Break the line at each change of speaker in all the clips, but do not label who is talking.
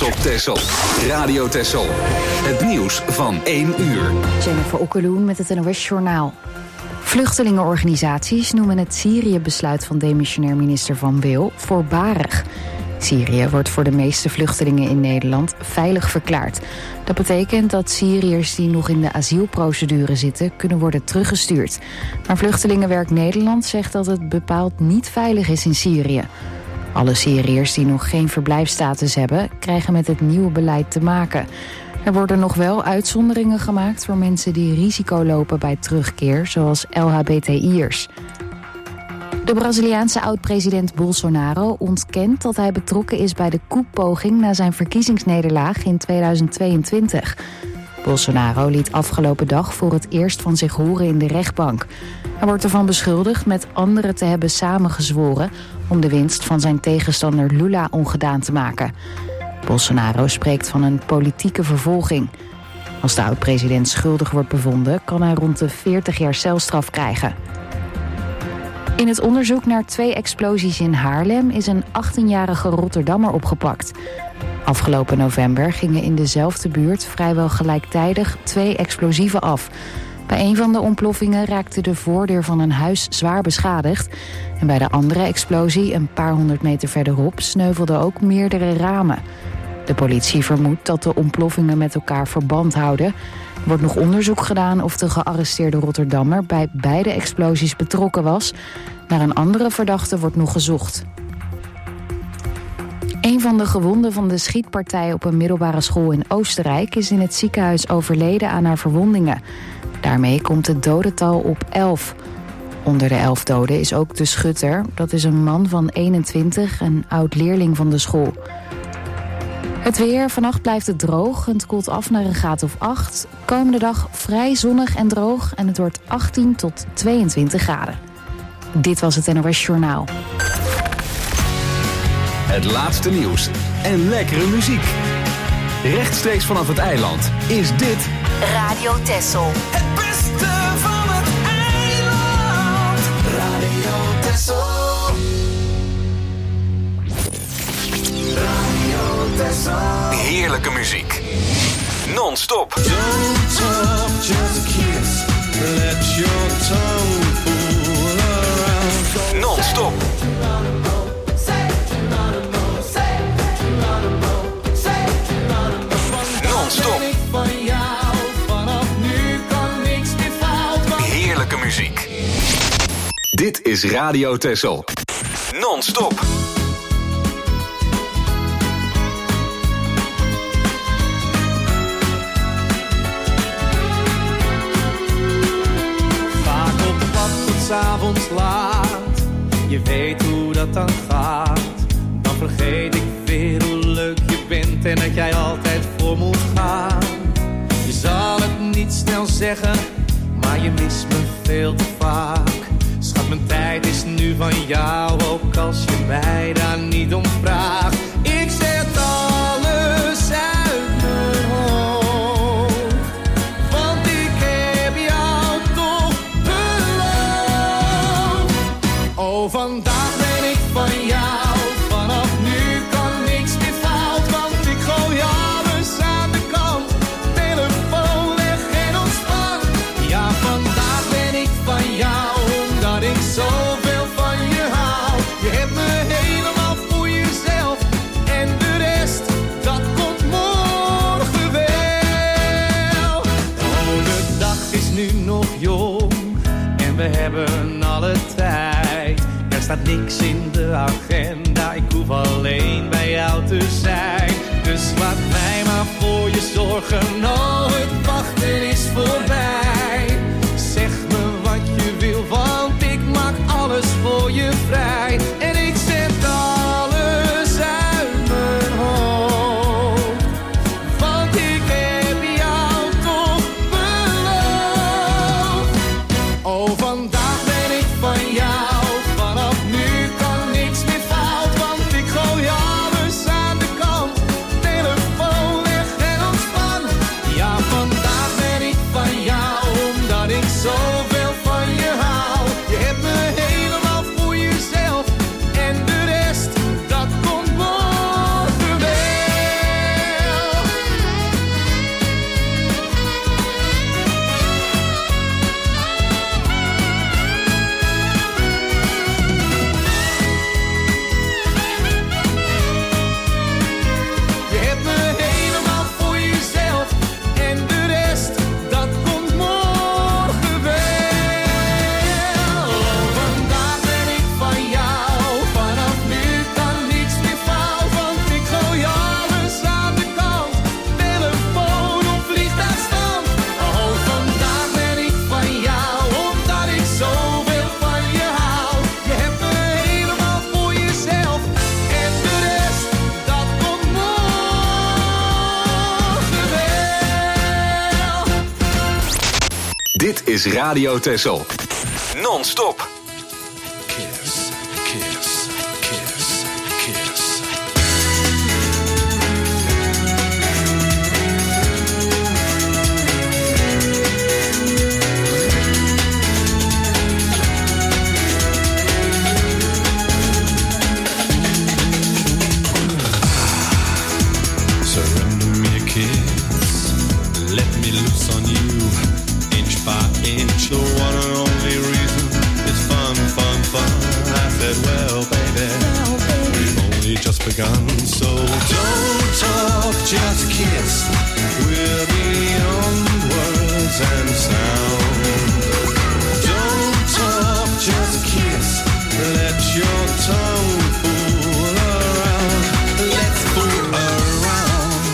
Trots op Texel. Radio Texel. Het nieuws van 1 uur.
Jennifer Okkeloen met het NOS-journaal. Vluchtelingenorganisaties noemen het Syrië-besluit van demissionair minister Van Wil voorbarig. Syrië wordt voor de meeste vluchtelingen in Nederland veilig verklaard. Dat betekent dat Syriërs die nog in de asielprocedure zitten kunnen worden teruggestuurd. Maar Vluchtelingenwerk Nederland zegt dat het bepaald niet veilig is in Syrië. Alle Syriërs die nog geen verblijfsstatus hebben, krijgen met het nieuwe beleid te maken. Er worden nog wel uitzonderingen gemaakt voor mensen die risico lopen bij terugkeer, zoals LHBTI'ers. De Braziliaanse oud-president Bolsonaro ontkent dat hij betrokken is bij de coup-poging na zijn verkiezingsnederlaag in 2022. Bolsonaro liet afgelopen dag voor het eerst van zich horen in de rechtbank. Hij wordt ervan beschuldigd met anderen te hebben samengezworen om de winst van zijn tegenstander Lula ongedaan te maken. Bolsonaro spreekt van een politieke vervolging. Als de oud-president schuldig wordt bevonden, kan hij rond de 40 jaar celstraf krijgen. In het onderzoek naar 2 explosies in Haarlem is een 18-jarige Rotterdammer opgepakt. Afgelopen november gingen in dezelfde buurt vrijwel gelijktijdig 2 explosieven af. Bij een van de ontploffingen raakte de voordeur van een huis zwaar beschadigd. En bij de andere explosie, een paar honderd meter verderop, sneuvelden ook meerdere ramen. De politie vermoedt dat de ontploffingen met elkaar verband houden. Er wordt nog onderzoek gedaan of de gearresteerde Rotterdammer bij beide explosies betrokken was. Naar een andere verdachte wordt nog gezocht. Een van de gewonden van de schietpartij op een middelbare school in Oostenrijk is in het ziekenhuis overleden aan haar verwondingen. Daarmee komt het dodental op 11. Onder de 11 doden is ook de schutter. Dat is een man van 21, een oud-leerling van de school. Het weer, vannacht blijft het droog. Het koelt af naar een graad of 8. Komende dag vrij zonnig en droog en het wordt 18 tot 22 graden. Dit was het NOS Journaal.
Het laatste nieuws en lekkere muziek. Rechtstreeks vanaf het eiland is dit
Radio Texel.
Het beste van het eiland. Radio Texel. Radio Texel.
heerlijke muziek. Non-stop.
Don't talk, just kiss. Let your tongue fool around.
Non-stop. Non-stop. Heerlijke muziek. Dit is Radio Texel. Non-stop.
Vaak op pad tot 's avonds laat. Je weet hoe dat dan gaat. Dan vergeet ik weer hoe leuk je bent en dat jij altijd voor moet gaan. Je zal het niet snel zeggen, maar je mist me veel te vaak. Schat, mijn tijd is nu van jou, ook als je mij daar niet om vraagt. Ik zet alles uit mijn hoofd, want ik heb jou toch beloofd. Oh, vandaag ben ik van jou. Vanaf nu kan niks meer fout, want ik gooi alles aan de kant. Telefoon weg en ontspan. Ja, vandaag ben ik van jou, omdat ik zoveel van je hou. Je hebt me helemaal voor jezelf en de rest, dat komt morgen wel. Oh, de dag is nu nog jong en we hebben alle tijd. Er staat niks in de agenda, ik hoef alleen bij jou te zijn. Dus laat mij maar voor je zorgen, oh, het wachten is voorbij. Zeg me wat je wil, want ik maak alles voor je vrij. En ik zet alles uit mijn hoofd, want ik heb jou toch beloofd. Oh, vandaag ben ik van jou. Vanaf nu kan niks meer fout, want ik gooi alles aan de kant. Telefoon weg en ontspan. Ja,
Dit is Radio Texel. Non-stop.
Kiss, kiss, kiss, kiss. Surrender me a kiss. Let me loose on you, inch by inch. The one and only reason is fun, fun, fun. I said, well, baby, we've only just begun. So don't talk, just kiss. We're beyond words and sound. Don't talk, just kiss. Let your tongue fool around. Let's fool around.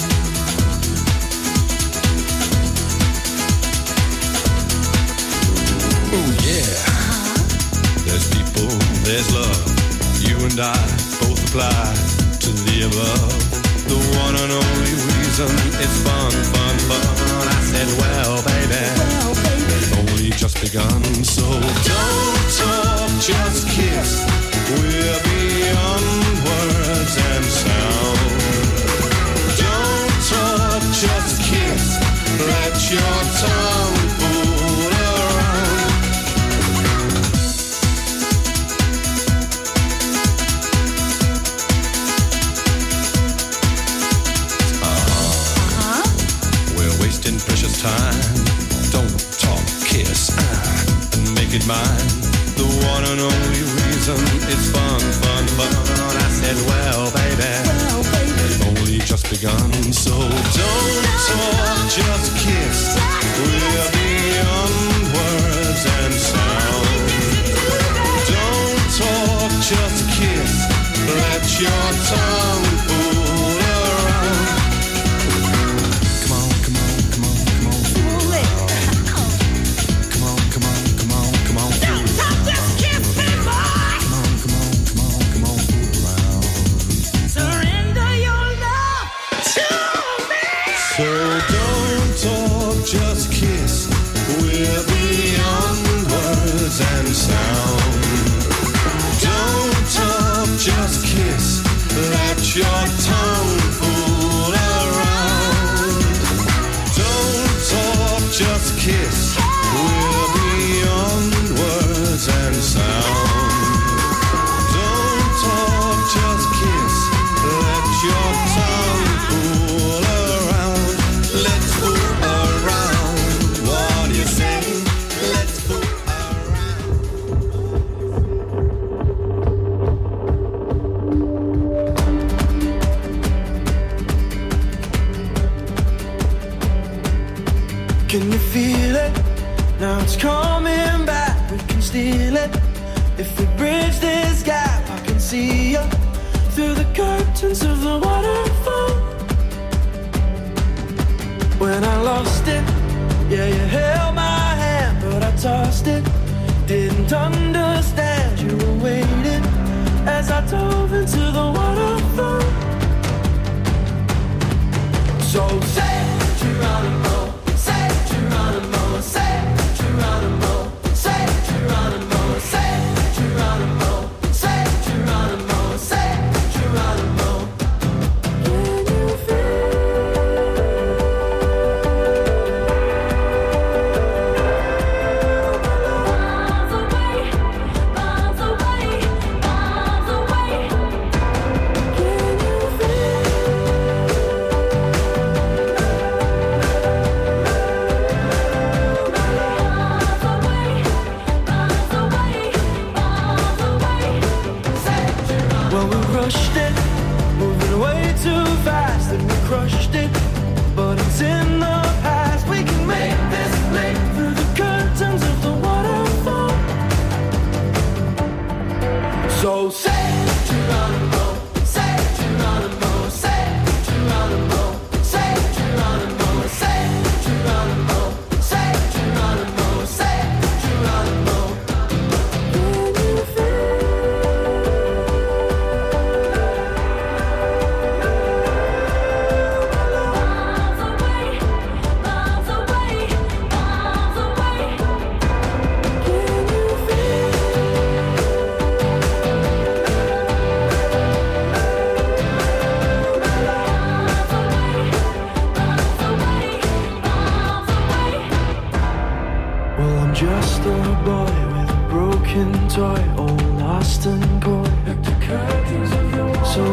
Oh yeah. There's people, there's love. You and I both apply to the above. The one and only reason it's fun, fun, fun. I said, well, baby, we've only just begun. So don't talk, just kiss. We're beyond words and sound. Don't talk, just kiss. Let your tongue fool around. We're wasting precious time. Don't talk, kiss, and make it mine. The one and only reason it's fun, fun, fun. I said, well, baby, we've only just begun. So don't talk, just kiss. We're beyond words and sound. Don't talk, just kiss. Let your tongue fool around. Come on, come on, come on, come on, fool around. Come on, come on, come on, come on, fool around.
Just kiss me, boy.
Come on, come on, come on, come on, fool around.
Surrender your love to me.
So don't talk, just kiss. We're beyond words and sound. Don't talk, just kiss. Let your tongue fool around. Don't talk, just kiss. We're beyond words and sound. Don't talk, just kiss. Let your tongue fool around. Let's fool around. What do you say? Let's fool around.
Can you feel it? Now it's coming back. We can steal it. If we bridge this gap, I can see you through the curtains of the waterfall. When I lost it, yeah, you held my hand, but I tossed it. Didn't understand you were waiting as I dove into the waterfall. So say Geronimo, say Geronimo, say Geronimo, say Geronimo, say Geronimo, say Geronimo, say Geronimo. Can you feel?
Miles away, miles away, miles away.
Can you feel? Well, we rushed it, moving way too fast, and we crushed it. But it's in the past. We can make this leap through the curtains of the waterfall. So say Geronimo, say Geronimo, say Geronimo, say Geronimo, say Geronimo, say Geronimo, say Geronimo. Can you feel?
Miles away, miles away, miles away.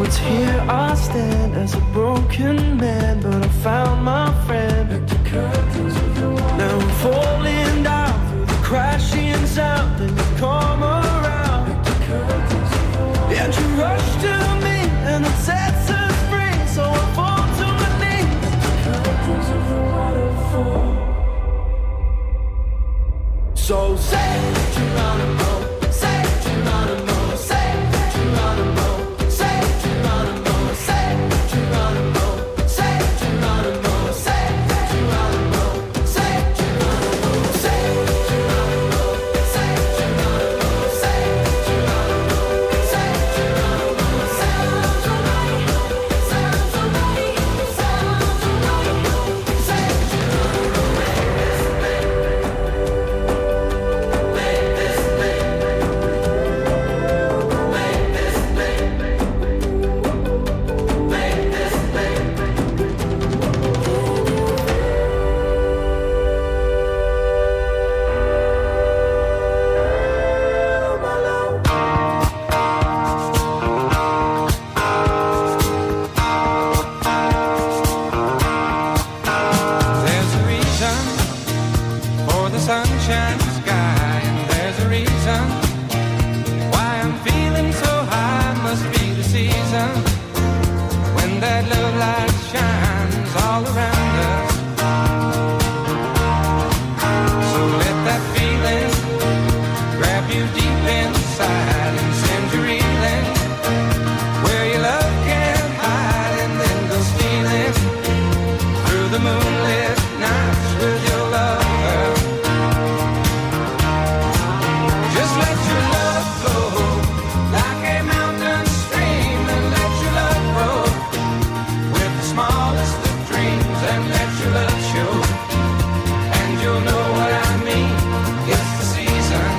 But here I stand as a broken man, but I found my friend. At the curtains of the wall. Now I'm falling down through the crashing sound, and you come around. At the curtains of the wall. And you rush to me, and it sets us free. So I fall to my knees. At the curtains of the waterfall. So say Geronimo, say Geronimo, say Geronimo, say Geronimo, say Geronimo, say Geronimo, say Geronimo, say Geronimo, say Geronimo, say Geronimo, say Geronimo, say Geronimo, sounds alright, sounds alright, sounds alright, say Geronimo.
There's a reason for the sunshine sky, and there's a reason why I'm feeling so high. Must be the season when that love light shines all around us. So let that feeling grab you deep inside and send you reeling where your love can't hide, and then go stealing through the moonlit nights with your lover. Just let your love flow like a mountain stream, and let your love grow with the smallest of dreams, and let your love show, and you'll know what I mean. It's the season.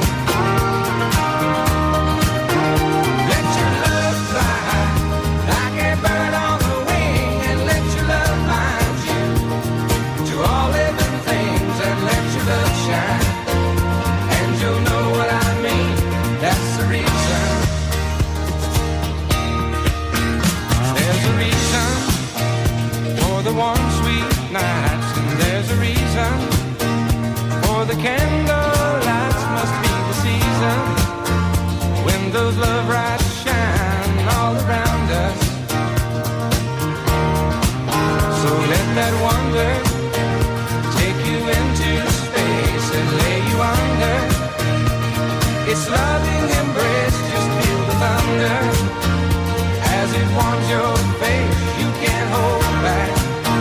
Let your love fly like a bird on the wing, and let your love find you to all living things, and let your love shine, and you'll know what I mean. That's the reason. There's a reason for the warm, sweet nights, and there's a reason for the candle lights. Must be the season when those love lights shine all around us. So let that wonder take you into space and lay you under its loving embrace. Just feel the thunder as it warms your face. You can't hold back.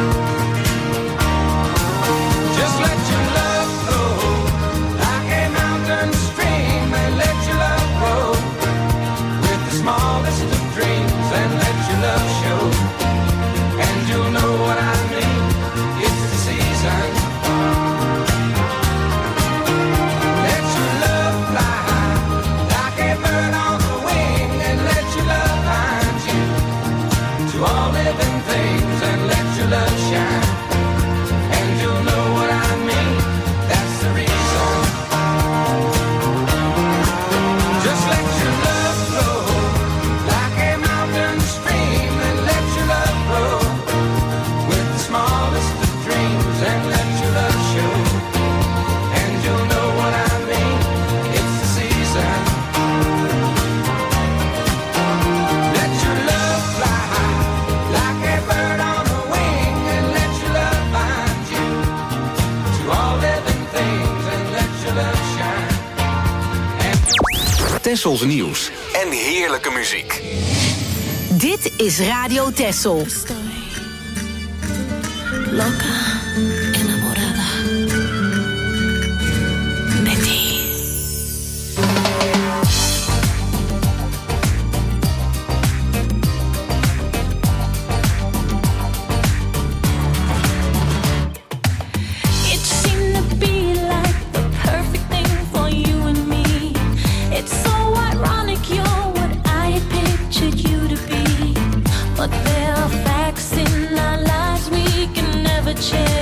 Just let your love flow like a mountain stream, and let your love grow with the smallest of dreams, and let your love show, and you'll know what I mean. It's the season. Let your love fly like a bird on the wing, and let your love find you to all living things, and let your love shine, and you'll know what I mean. That's the reason. Just let your love flow like a mountain stream, and let your love grow with the smallest of dreams, and let your love show, and you'll know what I mean. It's the season. Let your love fly like a bird on the wing, and let your love find you to all living things, and let your love shine.
Tessels nieuws en heerlijke muziek.
Dit is Radio Tessel.
Loca, enamorada de ti. It seemed to be like the perfect thing for you and me. It's so ironic you're what I had pictured you to be, but there are facts in our lives we can never change.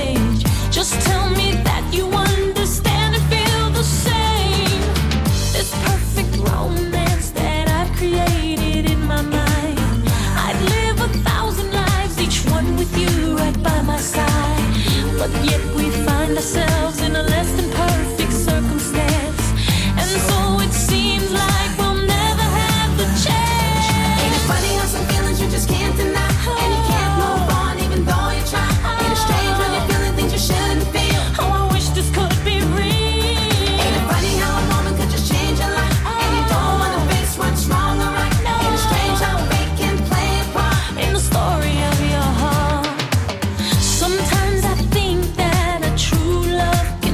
ourselves in a less than perfect circumstance. And so it seems like we'll never have the chance.
Ain't it funny how some feelings you just can't deny, and you can't move on even though you try. Ain't it strange when you're feeling things you shouldn't feel?
Oh, I wish this could be real.
Ain't it funny how a moment could just change your life, and you don't wanna face what's wrong or right? Ain't it strange how fate can play a part
In the story of your heart. Sometimes I think that a true love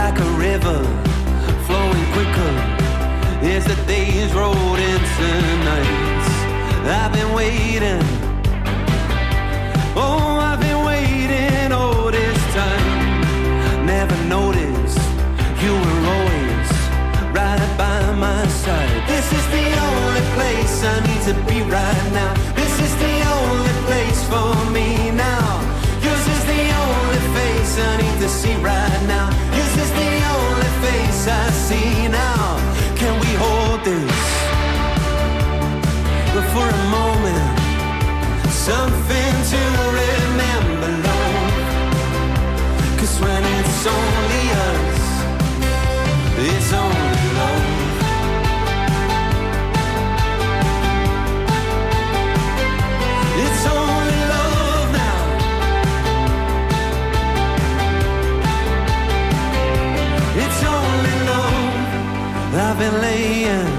like a river flowing quicker as the days rolled into nights. I've been waiting, oh, I've been waiting all this time. Never noticed you were always right by my side. This is the only place I need to be right now. This is the only place for me now. Yours is the only face I need to see right now. Yours is the only face I see now. Can we hold this for a moment? Something to remember, Lord. 'Cause when it's only us, it's only love. It's only love now. It's only love. I've been laying,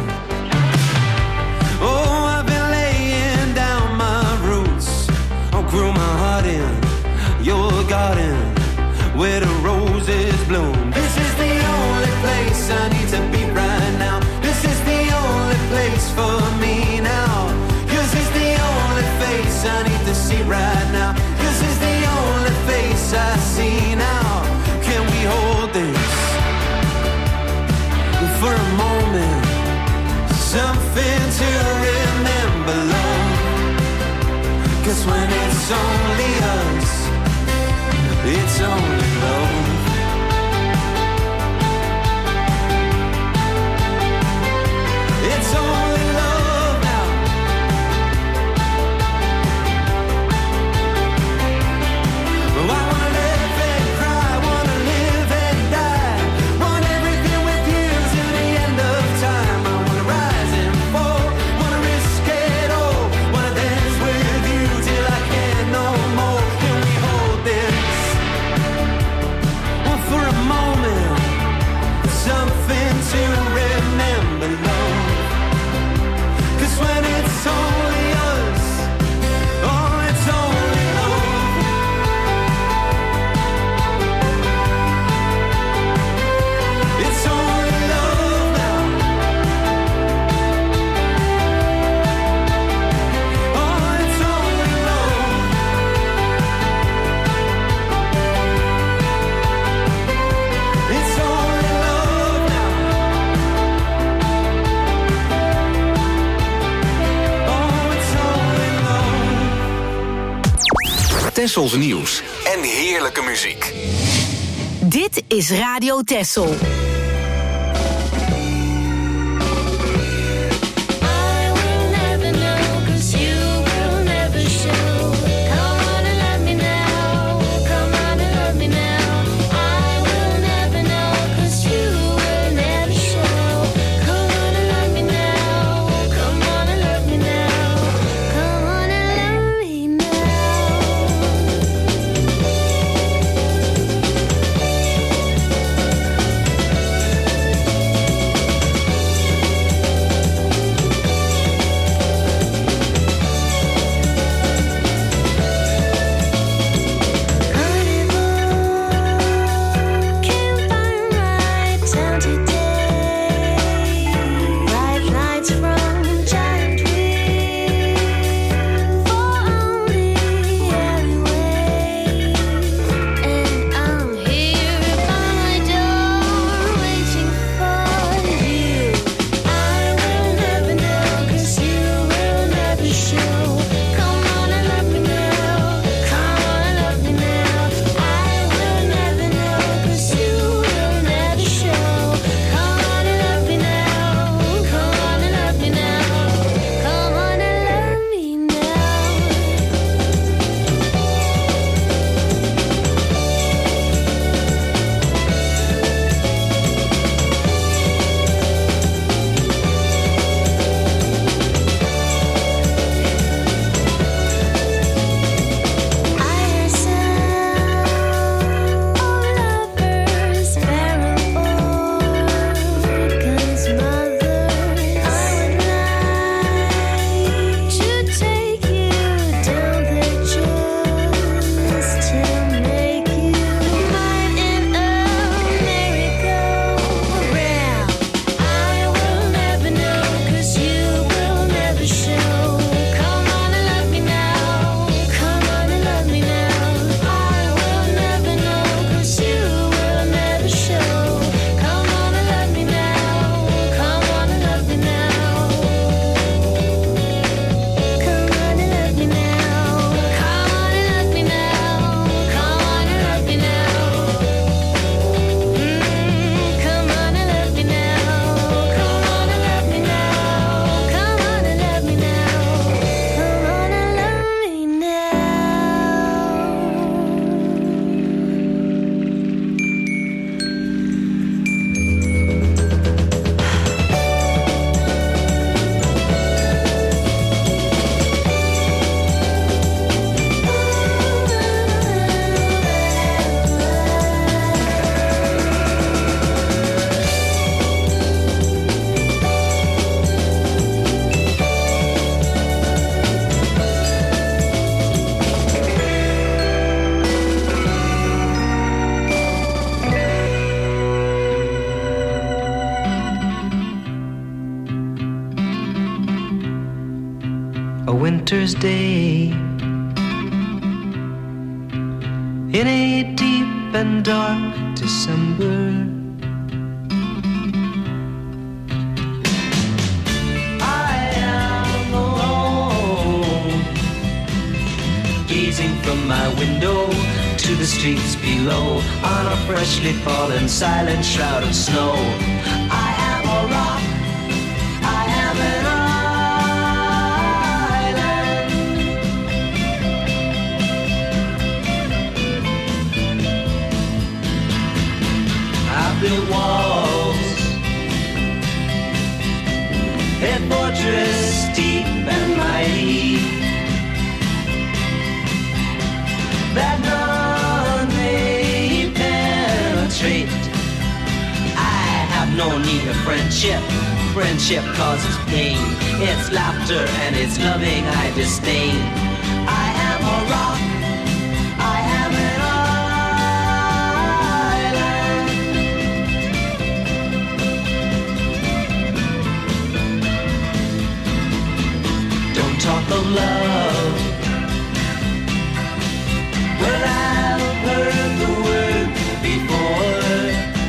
oh, I've been laying down my roots. I'll grew my heart in your garden where the roses bloom. This is the only place I need to be right now. This is the only place for me now. Yours is the only face I need to see right now. Yours is the only face I see now. Can we hold this for a moment? Something to remember, love. 'Cause when it's only us, it's only love. It's only love now. I wanna live and cry, wanna live and die. Want everything with you till the end of time. I wanna rise and fall, wanna risk it all. Wanna dance with you till I can't no more. Can we hold this? Well, for a moment, something to remember, love. 'Cause when it's only us, oh, it's only love. It's only love now. Oh, it's only love. It's only love now. Oh, it's only love.
Tessels nieuws en heerlijke muziek.
Dit is Radio Tessel.
I will never know 'cause you will never show. Come on and love me now. Come on and love me now. I will never know 'cause you will never show. Come on and love me now. Come on and love me now. Come on and love me now.
winter's day. In a deep and dark December, I am alone, gazing from my window to the streets below, on a freshly fallen silent shroud of snow. I am a rock, I am an island. I built walls, a fortress deep and mighty, that none may penetrate. I have no need of friendship. Friendship causes pain. It's laughter and it's loving I disdain. I am a rock, I am an island. Don't talk of love. Well, I've heard the word before.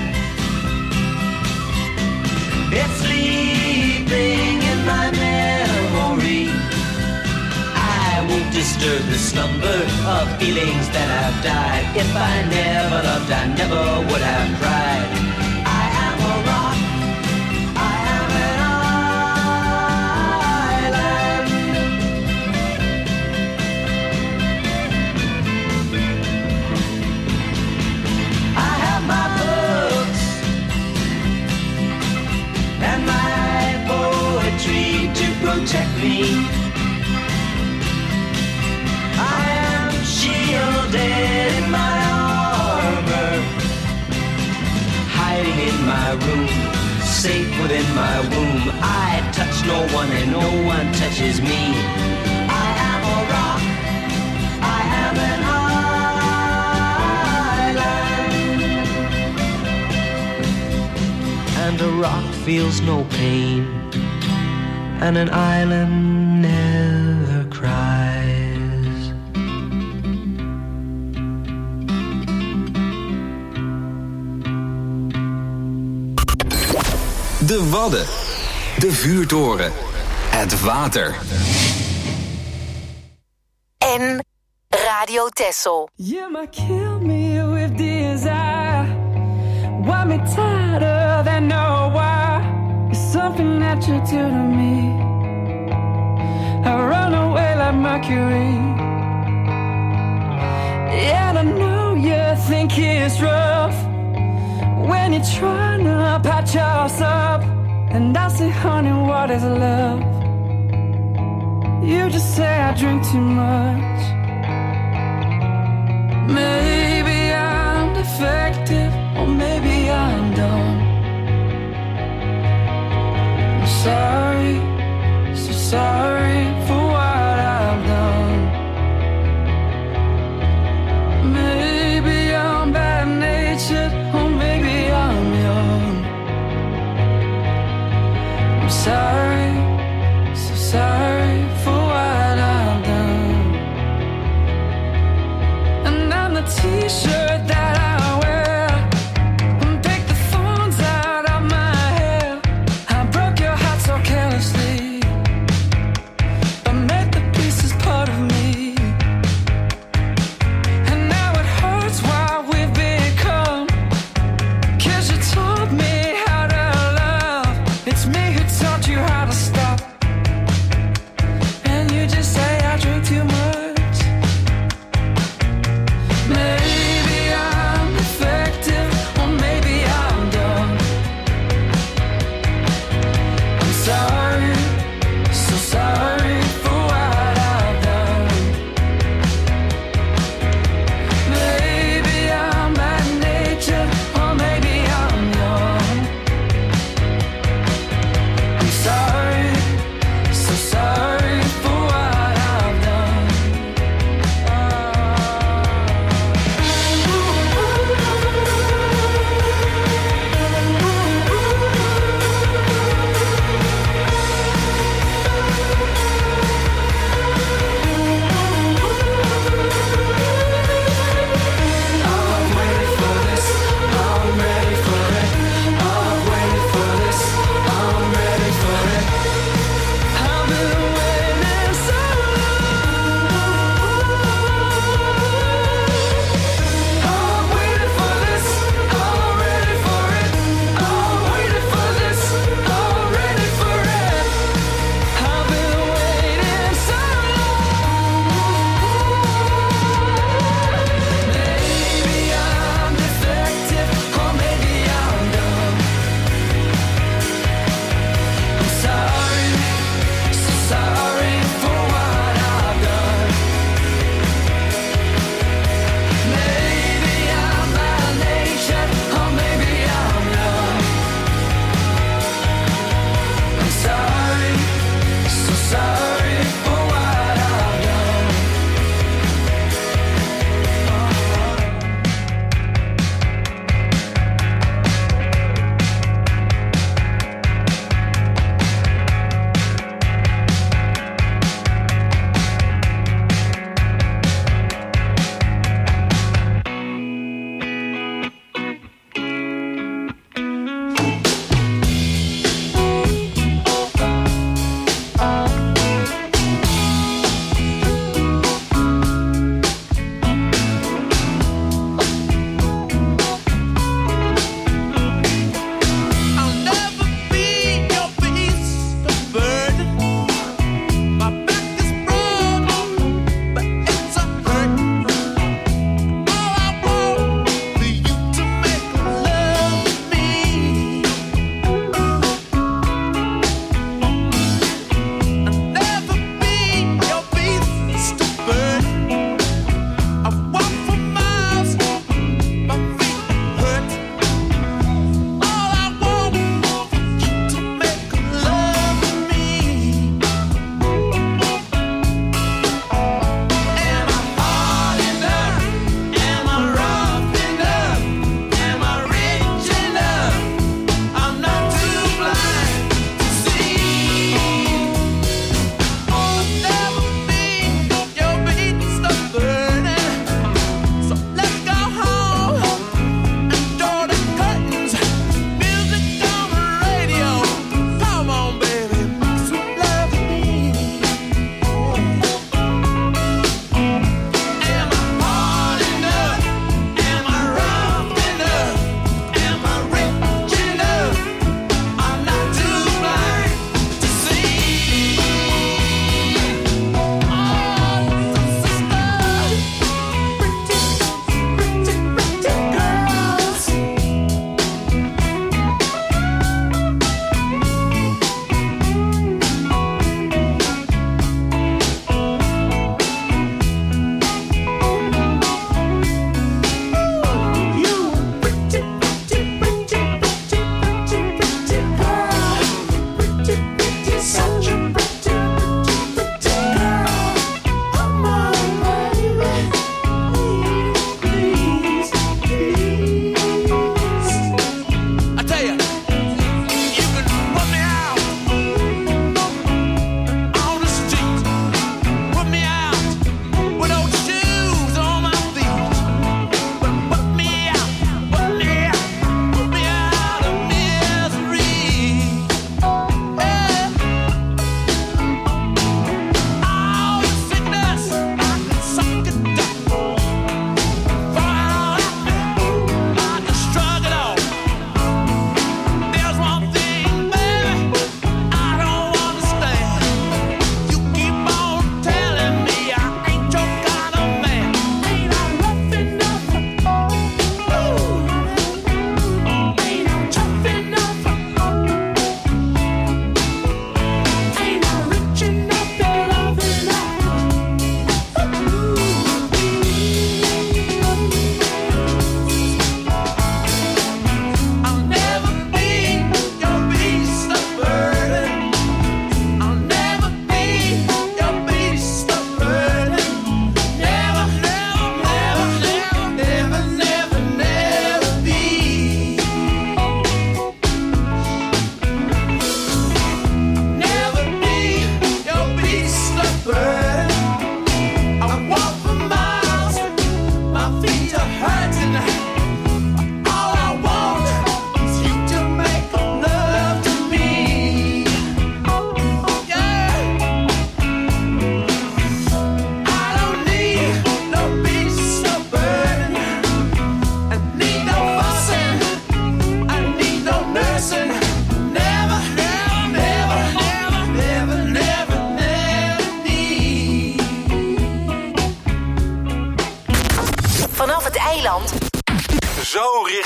It's sleeping in my memory. I won't disturb the slumber of feelings that have died. If I never loved, I never would have cried. I am a rock, I am an island. I have my books and my poetry to protect me. I am shielded in my armor, hiding in my room, safe within my womb. I touch no one and no one touches me. I am a rock, I am an island. And a rock feels no pain, and an island never cries.
De Wadden. De vuurtoren. Het water.
En Radio Texel.
You might kill me with desire. Want me tighter than no why. It's something that you do to me. I run away like Mercury. And I know you think it's rough when you're trying to patch us up. And I say, honey, what is love? You just say I drink too much. Maybe I'm defective, or maybe I'm dumb. I'm sorry, so sorry for what I've done. Maybe I'm bad-natured, or maybe I'm young. I'm sorry, so sorry for what I've done. And I'm the t-shirt that I wear, and pick the thorns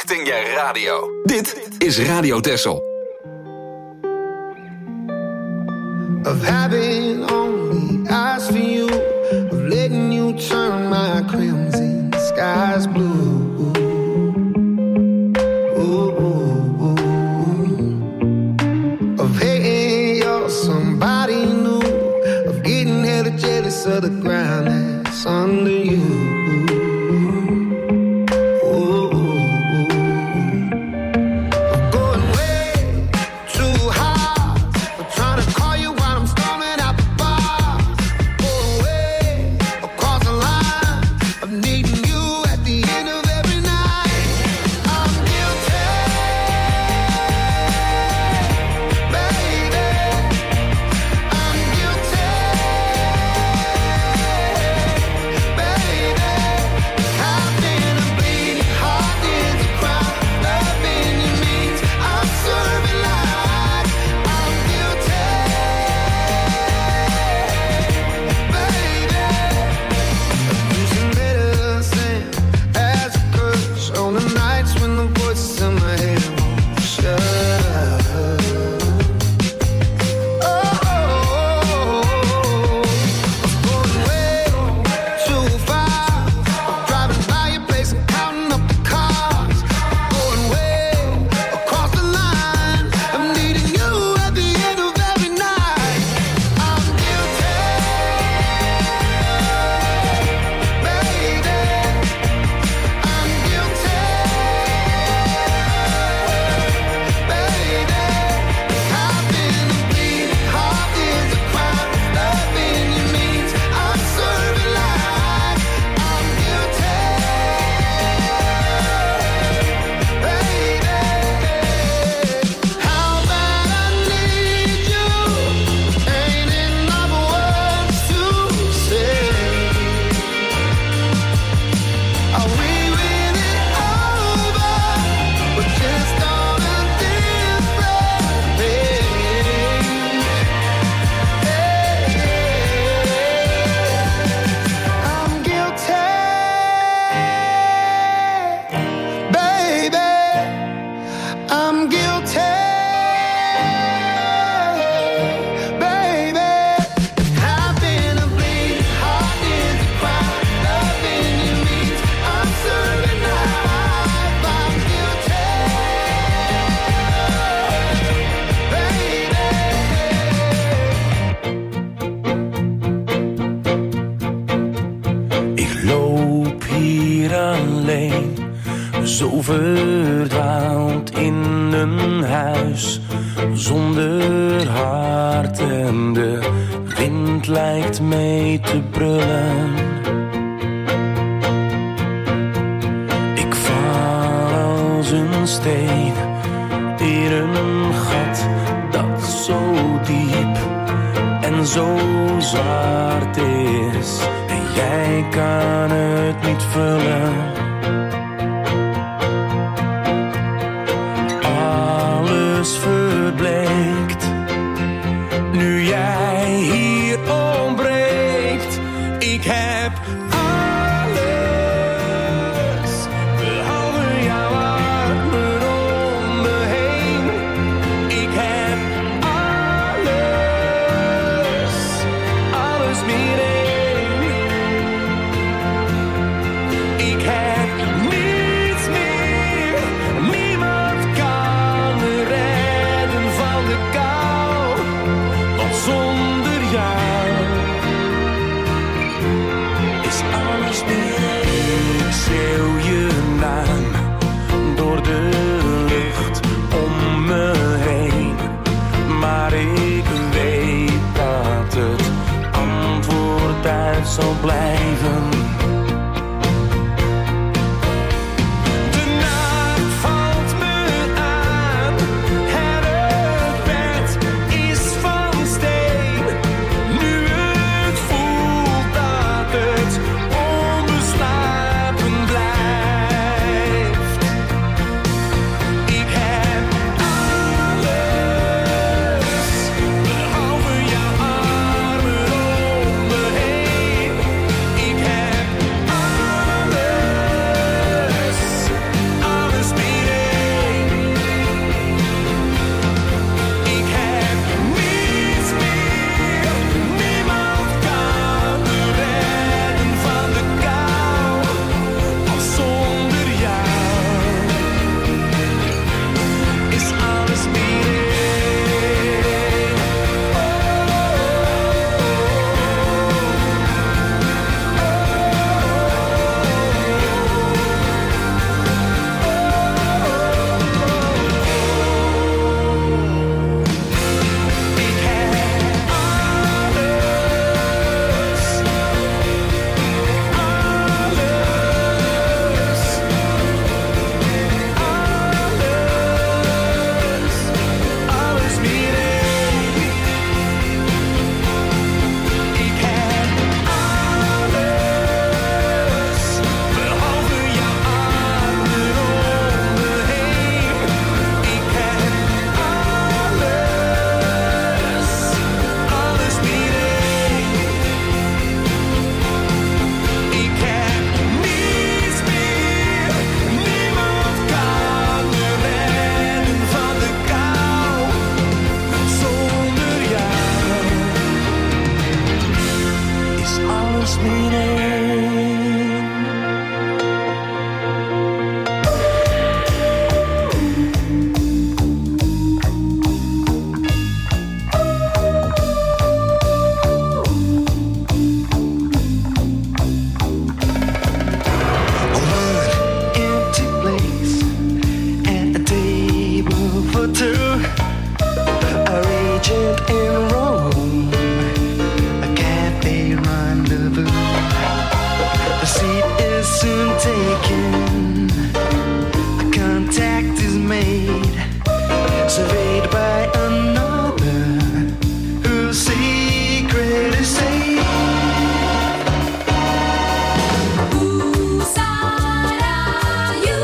Richting je radio. Dit is Radio Texel.
Of having only eyes for you, of letting you turn my crimson skies blue. Of hating you're somebody new, of getting hella jealous of the ground that's under you.
Zo verdwaald in een huis zonder hart en de wind lijkt mee te brullen. Ik val als een steen in een gat dat zo diep en zo zwart is en jij kan het niet vullen. Verbleekt, nu jij hier ontbreekt. Ik heb alles, behalve jouw armen om me heen. Ik heb alles meer één. Ik heb surveyed by another whose secret is safe.
Whose side are you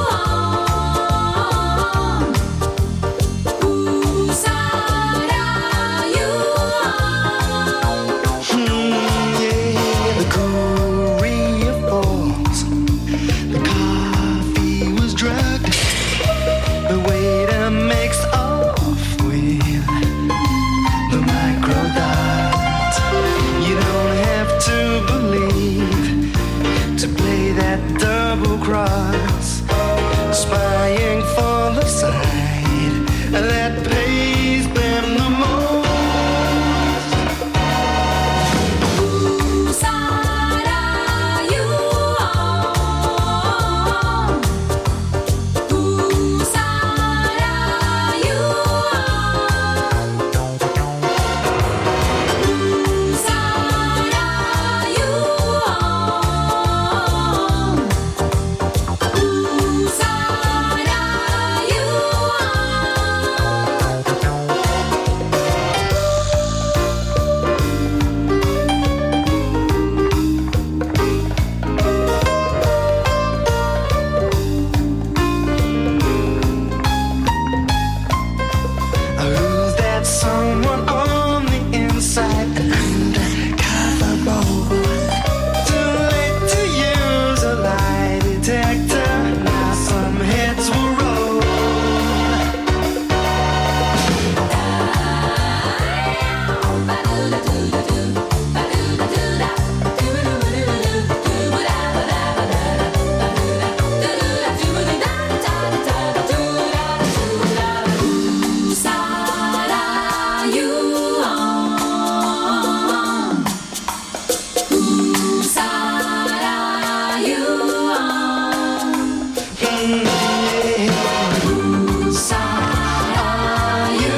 on? Whose side are you on?
Yeah, the Korea Falls. The coffee was drugged. The waiter makes off with the microdot. You don't have to believe to play that double cross, spying for the side that pays them the most.
Whose side are you on? Whose side are you on? Whose side are you on? Whose side are you
Who's that someone on the inside? Undercover boy. Too late to use a lie detector. Now some heads will roll.
Whose side are you on? Whose side are you on? Whose side are you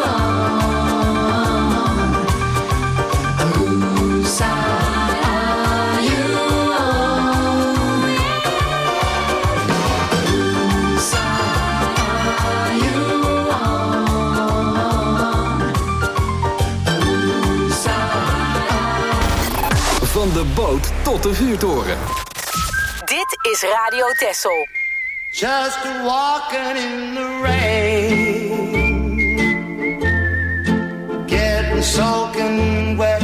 on? Whose side are you on? Whose side are you on? Whose side?
Van de boot tot de vuurtoren.
Dit is Radio Texel.
Just walking in the rain, getting soaking wet,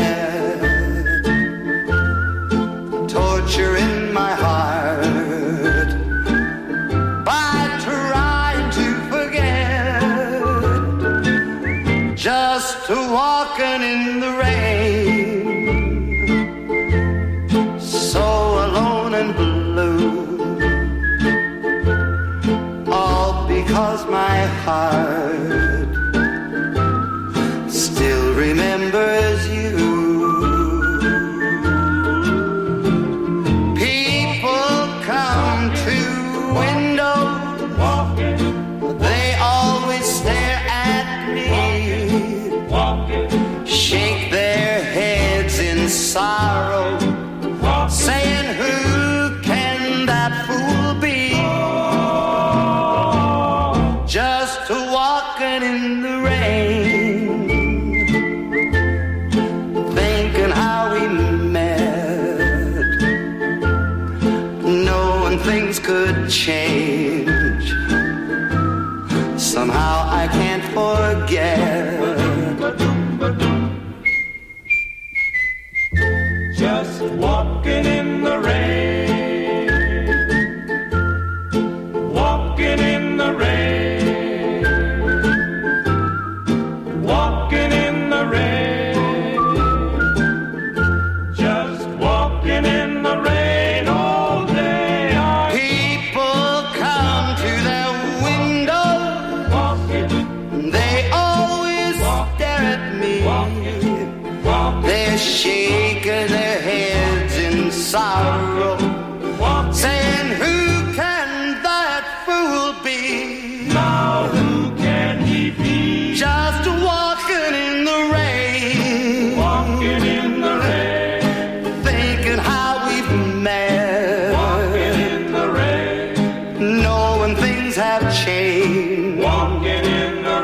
torture in my heart by trying to forget. Just walking in the rain, so alone and blue. All because my heart still remembers you. People come to windows, they always stare at me, shake their heads in sorrow, saying, who can that fool be? Just walking in the rain, thinking how we met, knowing things could change. Somehow I can't forget.
Just walking in the rain, walking in the rain, walking in the rain, just walking in the rain all day.
People come to their window, they always stare at me, they're shaking their heads in sorrow, saying, who can that fool be?
Now who can he be?
Just walking in the rain,
Walking in the rain,
thinking how we've met,
walking in the rain,
knowing things have changed.
walking in the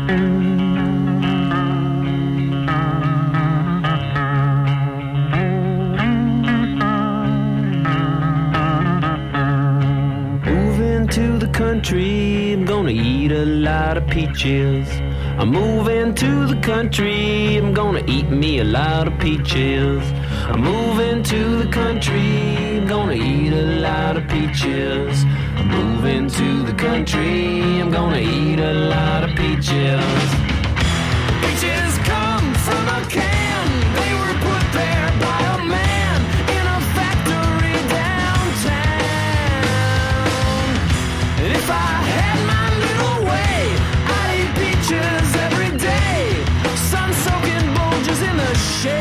Moving to the country, I'm gonna eat a lot of peaches. I'm moving to the country, I'm gonna eat me a lot of peaches. I'm moving to the country, I'm gonna eat a lot of peaches. I'm moving to the country, I'm gonna eat a lot of peaches. Peaches come from a can, they were put there by a man in a factory downtown. And if I had my little way, I'd eat peaches every day, sun-soaking bulges in the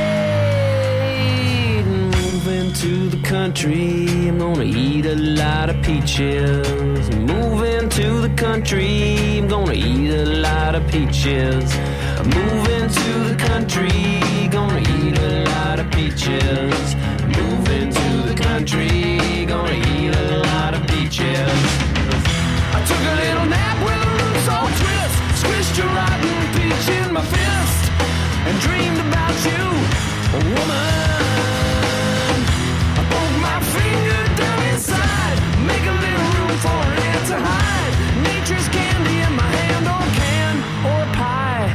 shade. Moving to the country, I'm gonna eat a lot of peaches. Moving to the country, I'm gonna eat a lot of peaches. Moving to the country, gonna eat a lot of peaches. Moving to the country, gonna eat a lot of peaches. I took a little nap with a roots all twist, squished a rotten peach in my fist, and dreamed about you, a woman. I poked my finger down inside, make a little room for an ant to hide. Nature's candy in my hand, or can, or pie.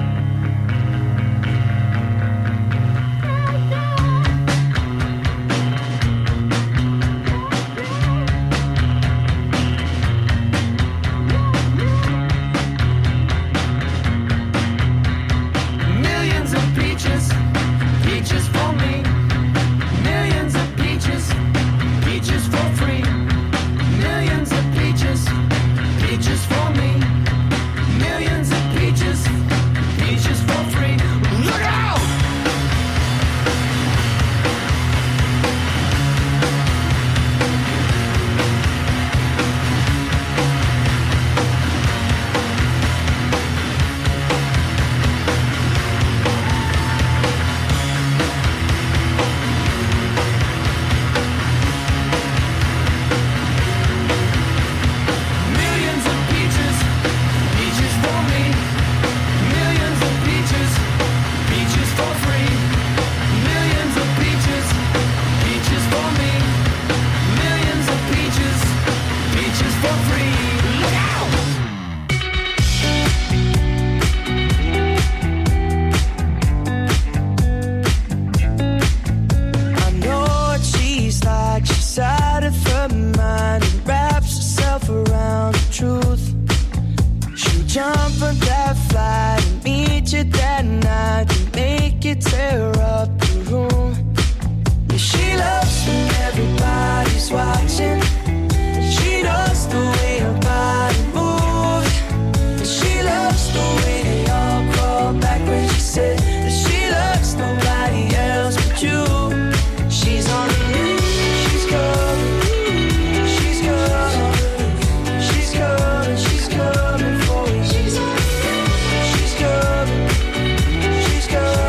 Millions of peaches, peaches for me. Millions of peaches, peaches for free. Millions of peaches, peaches for me. Millions of peaches, peaches for free. Look out! Millions of peaches, peaches for me. Millions of peaches, peaches for free. Millions of peaches, peaches for me. Millions of peaches, peaches for free. Look out!
I know what she's like. She's out of her mind and wraps herself around the truth. She'll jump on that flight and meet you that night and make you tear up the room. Yeah, she loves when everybody's watching. She knows the way her body moves. And she loves the way they all crawl back when she said that she loves nobody else but you. She's on the move, she's coming, she's coming, she's coming, she's coming for you. She's coming, she's coming, she's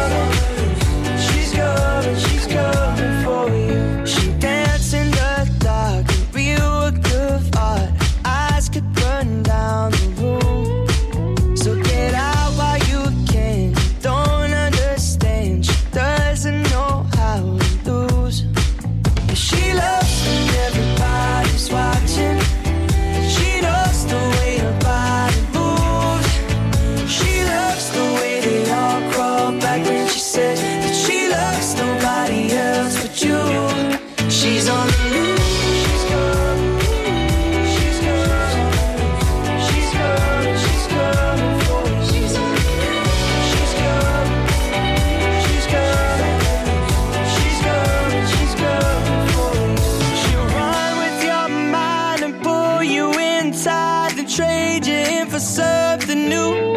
coming, she's coming for you. She dance in the dark, a real work of art. Eyes could burn down the room. So get out while you can. Don't understand. She doesn't know how to lose. And she loves when everybody's watching. And she knows the way her body moves. She loves the way they all crawl back when she said that she loves nobody else but you. She's on the move. She's coming. She's coming. She's coming. She's coming for you. She's coming. She's coming. She's coming. She's coming. She's coming for you. She'll run with your mind and pull you inside and trade you in for something new.